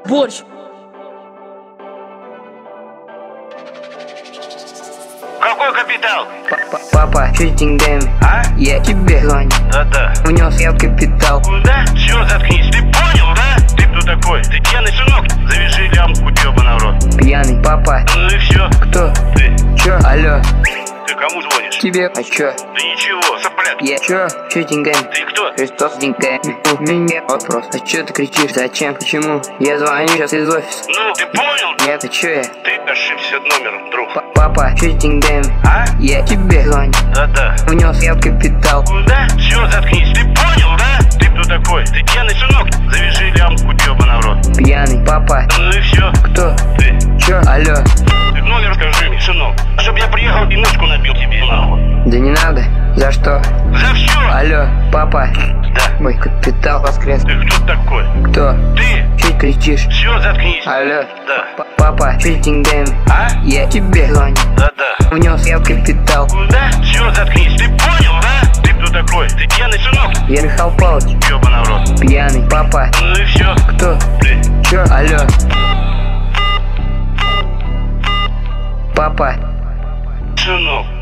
Борщ. Какой капитал? Папа, что с деньгами? А? Я тебе звоню. Да-да. Внес я в капитал. Куда? Все, заткнись. Ты понял, да? Ты кто такой? Ты пьяный сынок? Завяжи лямку, ёбаный в рот. Пьяный, папа. Ну и все. Кто? Ты. Чё? Алло. Ты кому звонишь? Тебе. А чё? Да ничего, сопляк. Я. Чё? Что с деньгами? Ты кто? Христос с деньгами. У меня вопрос. А чё ты кричишь? Зачем? Почему? Я звоню сейчас из офиса. Ну, ты понял? Нет, а чё я? Ты ошибся номером, друг. Папа, что с деньгами? А? Я тебе звоню. Да-да. Внес я в капитал. Куда? Все, заткнись. Ты понял, да? Ты кто такой? Ты пьяный сынок? Завяжи лямку, ёбаный в рот. Пьяный, папа. Ну и все. Кто? Ты. Чё? Алло. Ты номер скажи мне, сынок. Чтоб я приехал и ночку набил тебе, нахуй. Да не надо. За что? За все. Алло, папа. Да. Мой капитал воскрес. Ты кто такой? Кто? Ты. Чё кричишь? Все, заткнись. Алло. Да. Папа, что с деньгами? А? Я тебе звоню. Да-да. Внес я в капитал. Куда? Все, заткнись. Ты понял, да? Ты кто такой? Ты пьяный сынок? Я Михаил Павлович. Ёбаный в рот. Пьяный, папа. Ну и все. Кто? Ты. Чё? Алло. Папа. Сынок.